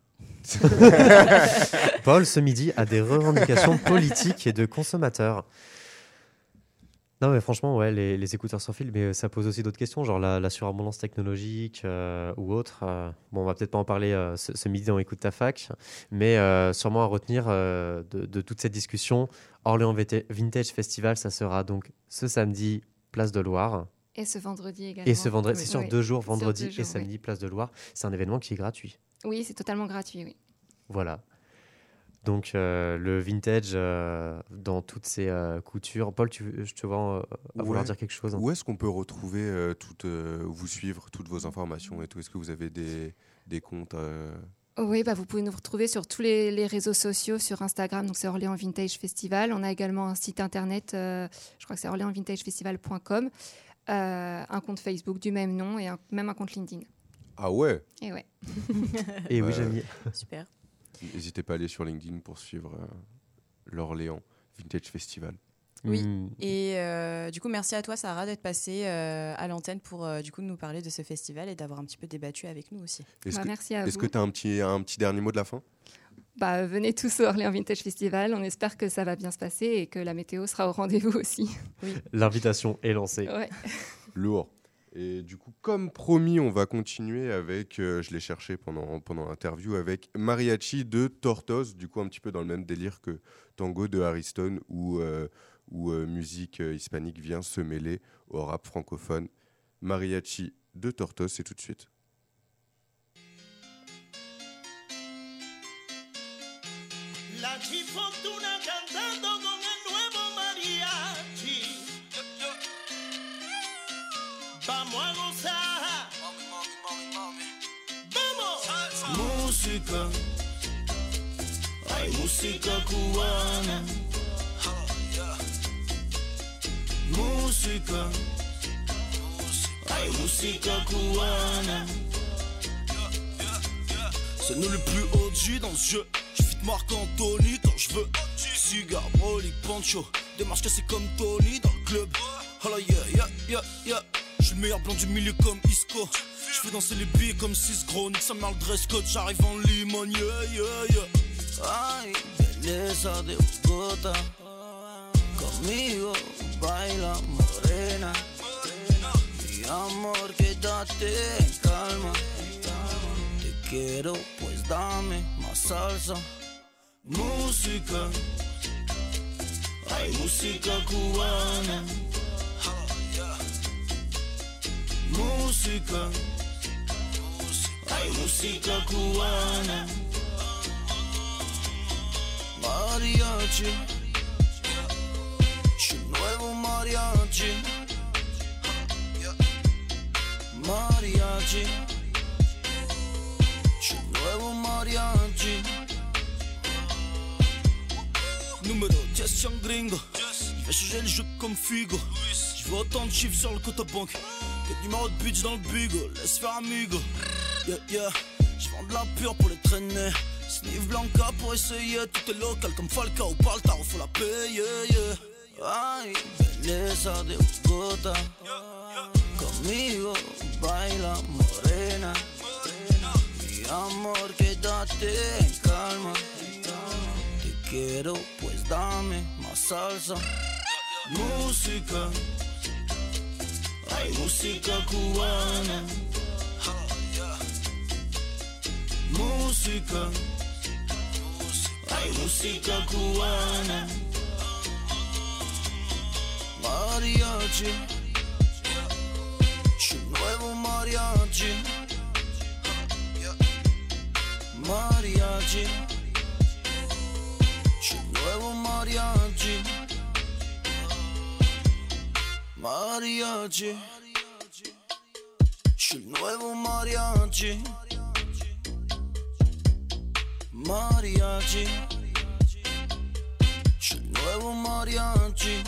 Paul, ce midi, a des revendications politiques et de consommateurs. Non, mais franchement, ouais, les écouteurs sans fil, mais ça pose aussi d'autres questions, genre la surabondance technologique ou autre. Bon, on va peut-être pas en parler ce midi dans Écoute ta fac, mais sûrement à retenir de toute cette discussion, Orléans Vintage Festival, ça sera donc ce samedi, Place de Loire. Et ce vendredi également. Et ce vendredi, c'est sur 2 jours, vendredi et samedi, Place de Loire. C'est un événement qui est gratuit. Oui, c'est totalement gratuit, oui. Voilà. Donc le vintage dans toutes ses coutures. Paul, je te vois vouloir dire quelque chose. Où est-ce qu'on peut retrouver vous suivre toutes vos informations et tout? Est-ce que vous avez des comptes Oui, vous pouvez nous retrouver sur tous les réseaux sociaux, sur Instagram, donc c'est Orléans Vintage Festival. On a également un site internet, je crois que c'est orléansvintagefestival.com, un compte Facebook du même nom et même un compte LinkedIn. Ah ouais? Et ouais. Et oui, j'aime bien. Super. N'hésitez pas à aller sur LinkedIn pour suivre l'Orléans Vintage Festival. Oui, et du coup, merci à toi, Sarah, d'être passée à l'antenne pour du coup nous parler de ce festival et d'avoir un petit peu débattu avec nous aussi. Merci à vous. Est-ce que tu as un petit dernier mot de la fin ? Venez tous au Orléans Vintage Festival. On espère que ça va bien se passer et que la météo sera au rendez-vous aussi. Oui. L'invitation est lancée. Ouais. Lourd. Et du coup, comme promis, on va continuer avec, je l'ai cherché pendant l'interview, avec Mariachi de Tortoise, du coup un petit peu dans le même délire que Tango de Harrison, où musique hispanique vient se mêler au rap francophone. Mariachi de Tortoise, c'est tout de suite. La Chifortuna cantando con el nuevo mariachi. Vamos a gozar. Vamos. Música. Hay música cubana. Música. Hay música cubana. C'est nous le plus OG dans ce jeu. Marc Anthony quand je veux. Cigare, brolic, pancho. Démarche cassée comme Tony dans le club. Oh là yeah. J'suis le meilleur blanc du milieu comme Isco. J'fais danser les billets comme 6 gros. Nique sa mère le dress code, j'arrive en limone, yeah. Ay, belleza de Bogotá. Conmigo baila morena. Mi amor, quédate en calma. Te quiero, pues dame más salsa. Música, hay música cubana. Música, hay música cubana. Mariachi, su nuevo mariachi. Mariachi, su nuevo mariachi. Numéro 10, young gringo. Il va changer le jeu comme Figo. Je veux autant de chiffres sur le compte à banque que de numéros de bitch dans le bigo. Laisse faire amigo. Yeah. Je vends de la pure pour les traîner. Sniff Blanca pour essayer. Tout est local comme Falcao. Parle tard, faut la payer. Ay, belleza de Bogotá. Conmigo baila morena. Mi amor, quédate en calma. Quiero, pues dame más salsa. Música, hay música cubana. Música, hay música cubana. Mariachi, su nuevo mariachi. Mariachi. Nuevo mariachi. Mariachi. Su nuevo mariachi. Mariachi. Su nuevo mariachi.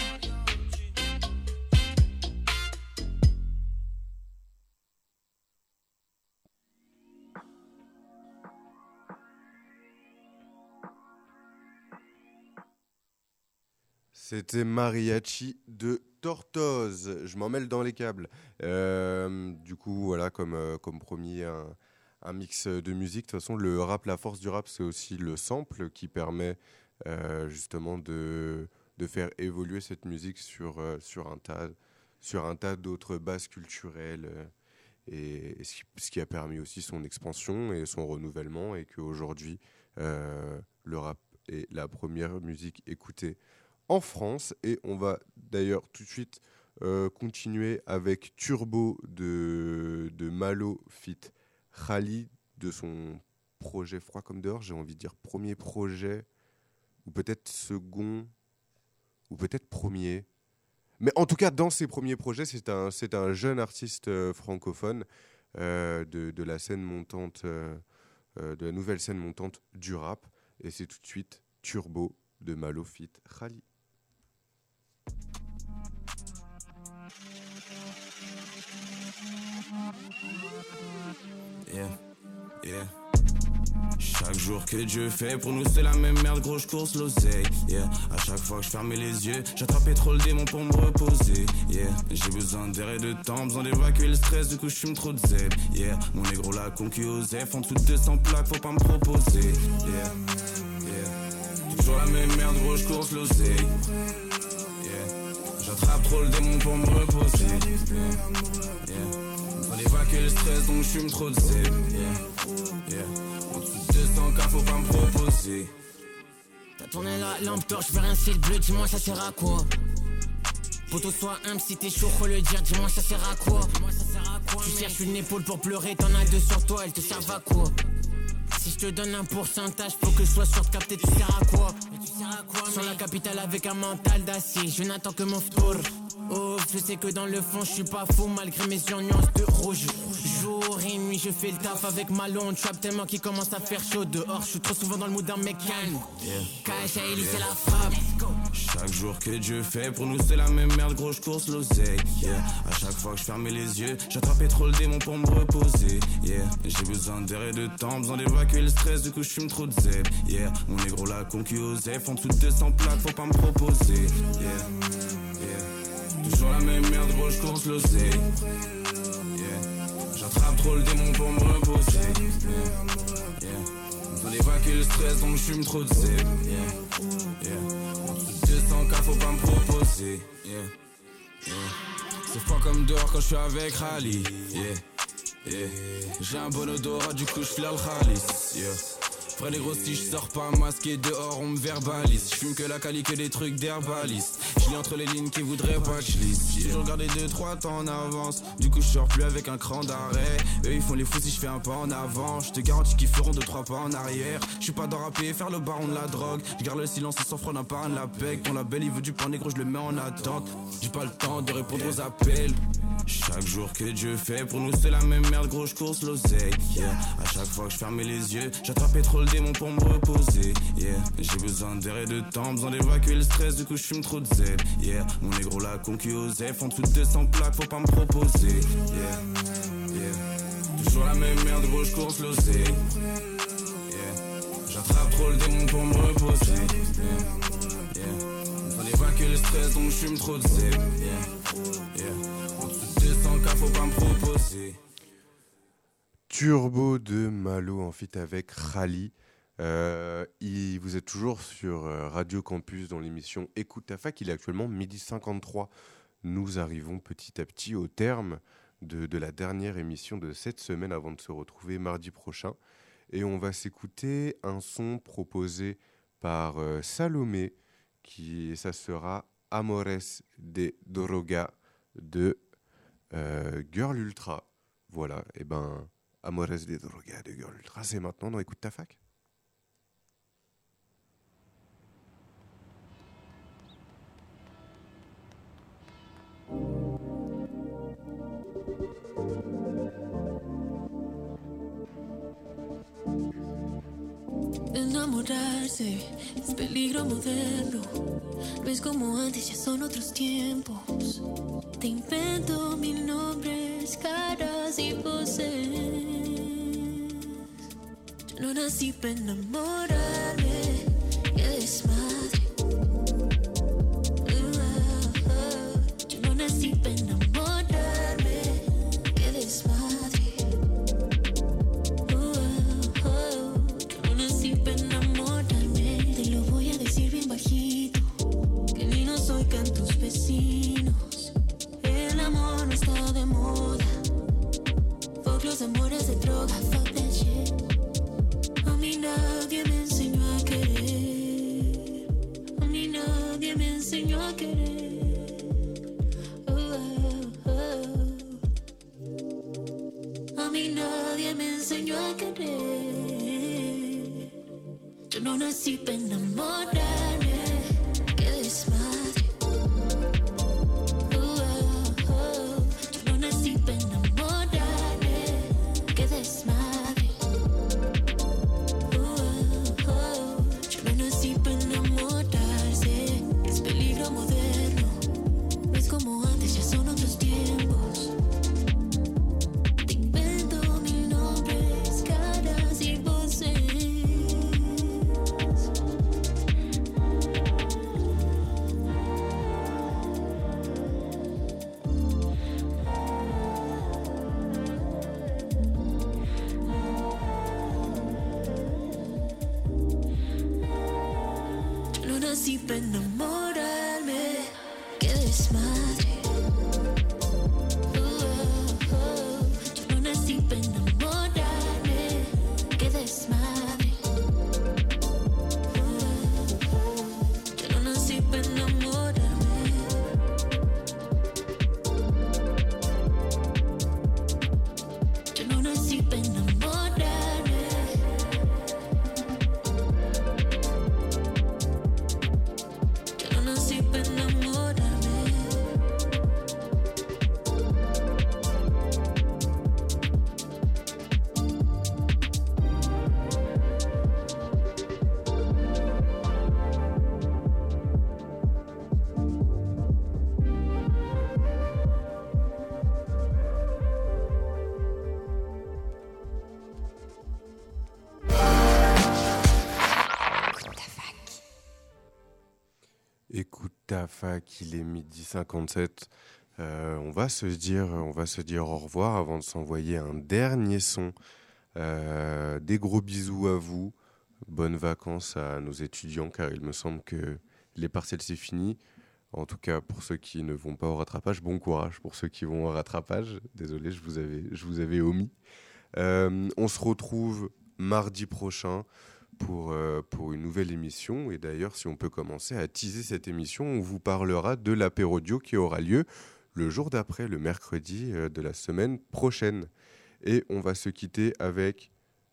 C'était Mariachi de Tortoise. Je m'en mêle dans les câbles. Du coup, voilà, comme promis, un mix de musique. De toute façon, le rap, la force du rap, c'est aussi le sample qui permet justement de faire évoluer cette musique sur un tas d'autres bases culturelles. Et ce qui a permis aussi son expansion et son renouvellement. Et qu'aujourd'hui, le rap est la première musique écoutée en France. Et on va d'ailleurs tout de suite continuer avec Turbo de Malo feat. Khali, de son projet Froid comme dehors, j'ai envie de dire premier projet, ou peut-être second, ou peut-être premier. Mais en tout cas, dans ses premiers projets, c'est un jeune artiste francophone de la scène montante, de la nouvelle scène montante du rap. Et c'est tout de suite Turbo de Malo feat. Khali. Yeah. Shut Chaque jour que Dieu fait, pour nous c'est la même merde, gros j'course l'oseille. Yeah, à chaque fois que je fermais les yeux, j'attrapais trop le démon pour me reposer. Yeah, j'ai besoin d'air et de temps, besoin d'évacuer le stress, du coup j'fume trop de zeb. Yeah, mon négro l'a conquis aux F, en dessous de 200 plaques, faut pas me proposer. Yeah, yeah, toujours la même merde, gros j'course l'oseille. Yeah, j'attrape trop le démon pour me reposer. Yeah, besoin d'évacuer le stress, donc j'fume trop de zeb. Yeah, yeah. 200K, faut pas me proposer. T'as tourné la lampe torche vers un ciel bleu, dis-moi ça sert à quoi? Poto sois humble, si t'es chaud faut le dire, dis-moi ça sert à quoi? Tu cherches une épaule pour pleurer, t'en as deux sur toi, elles te servent à quoi? Si je te donne un pourcentage, faut que je sois sûr de capter, tu sers à quoi? Sur la capitale avec un mental d'acier, je n'attends que mon tour. Oh, je sais que dans le fond je suis pas fou malgré mes nuances de rouge. Jour et nuit je fais le taf avec ma londe. Trap tellement qu'il commence à faire chaud dehors. Je suis trop souvent dans le mood d'un mécane. KHL c'est la frappe. Chaque jour que Dieu fait, pour nous c'est la même merde, gros j'course l'oseille. Yeah, à chaque fois que je fermais les yeux, j'attrapais trop le démon pour me reposer. Yeah, j'ai besoin d'air et de temps, besoin d'évacuer le stress, du coup j'fume trop de zeb. Yeah, mon négro l'a conquis aux F, en dessous de 200 plaques, faut pas me proposer. Yeah, yeah, toujours la même merde, gros j'course l'oseille. Yeah, j'attrape trop le démon pour me reposer. Yeah, besoin d'évacuer le stress, donc j'fume trop de zeb. Yeah, yeah, en dessous de 200K, faut pas me proposer. Yeah, yeah. C'est froid comme dehors quand je suis avec Rally. Yeah, yeah. J'ai un bon odorat, du coup je flaire le Khalis. Yeah. Frère les gros, si je sors pas masqué dehors, on me verbalise. J'fume que la cali, que des trucs d'herbaliste. J'lis entre les lignes qui voudraient pas que je lise. J'ai toujours gardé 2-3 temps en avance. Du coup je sors plus avec un cran d'arrêt. Eux ils font les fous si je fais un pas en avant. Je te garantis qu'ils feront 2-3 pas en arrière. Je suis pas dans rapper, faire le baron de la drogue. Je garde le silence et sans froid d'un parrain de la pec. Ton label il veut du pain négro, je le mets en attente. J'ai pas le temps de répondre aux appels. Chaque jour que Dieu fait, pour nous c'est la même merde, gros j'course l'oseille. Yeah, à chaque fois que je fermais les yeux, j'attrapais trop le démon pour me reposer. Yeah, j'ai besoin d'air et de temps, besoin d'évacuer le stress, du coup j'fume trop de zeb. Yeah, mon négro l'a conquis aux F, en dessous de 200 plaques, faut pas me proposer. Yeah, yeah, toujours la même merde, gros j'course l'oseille. Yeah, j'attrape trop le démon pour me reposer. Yeah, yeah, besoin d'évacuer le stress, donc j'fume trop de zeb. Yeah, yeah, en dessous de 200K, faut pas me proposer. Turbo de Malo en feat avec Rally. Vous êtes toujours sur Radio Campus dans l'émission Écoute ta fac. Il est actuellement 12h53. Nous arrivons petit à petit au terme de la dernière émission de cette semaine avant de se retrouver mardi prochain. Et on va s'écouter un son proposé par Salomé, ça sera Amores de Droga de Girl Ultra. Voilà, et ben Amores de Droga de Girl Ultra, c'est maintenant dans Écoute ta fac. Enamorarse es peligro moderno. No es como antes, ya son otros tiempos. Te invento mil nombres, caras y voces. Yo no nací para enamorarme. Qué desmadre. Yo no nací para enamorarme. Qué desmadre. Tus vecinos, el amor no está de moda. Fuck los amores de droga, fuck that shit. A mí nadie me enseñó a querer. A mí nadie me enseñó a querer. A mí nadie me enseñó a querer. Yo no nací para enamorarme. Qué desmadre. pa' enamorarme. Qué desmadre. Yo no nací pa' enamorarme. Qué desmadre. Yo no nací pa' enamorarme. Yo no nací pa' enamorarme. Yo no nací pa' enamorarme. Écoute ta fac, il est 12h57. On va se dire au revoir avant de s'envoyer un dernier son. Des gros bisous à vous. Bonnes vacances à nos étudiants, car il me semble que les partiels c'est fini. En tout cas, pour ceux qui ne vont pas au rattrapage, bon courage pour ceux qui vont au rattrapage. Désolé, je vous avais omis. On se retrouve mardi prochain pour une nouvelle émission. Et d'ailleurs, si on peut commencer à teaser cette émission, on vous parlera de l'apéro-audio qui aura lieu le jour d'après, le mercredi de la semaine prochaine. Et on va se quitter avec...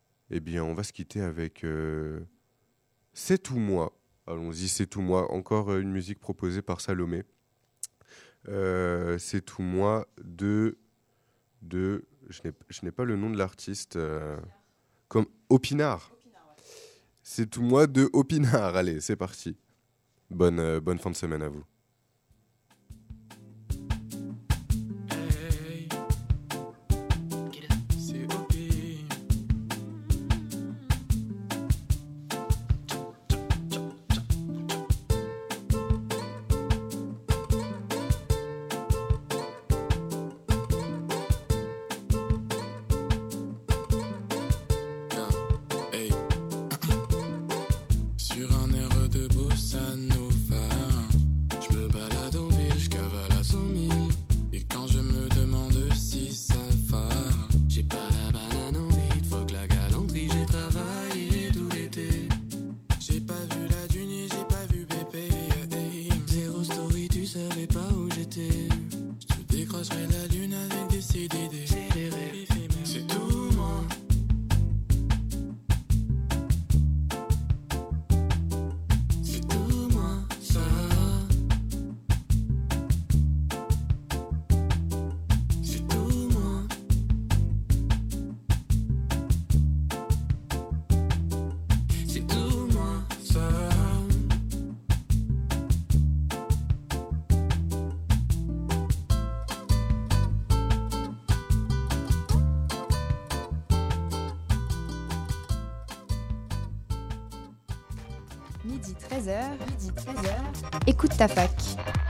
C'est tout moi. Allons-y, c'est tout moi. Encore une musique proposée par Salomé. C'est tout moi de... Je n'ai pas le nom de l'artiste. Comme Opinard. C'est tout moi de Opinard. Allez, c'est parti. Bonne fin de semaine à vous. Sur un air de bossa nova, je me balade en ville, je cavale à 100 000. Et quand je me demande si ça va, j'ai pas la banane en vide, faut que la galanterie, j'ai travaillé tout l'été. J'ai pas vu la dune, j'ai pas vu bébé. Zéro story, tu savais pas où j'étais. Je te décrocherai la lune avec des CDD. C'est tout moi. C'est tout moi, ça. C'est tout moi. C'est tout moi, ça. Midi 13h, écoute ta fac.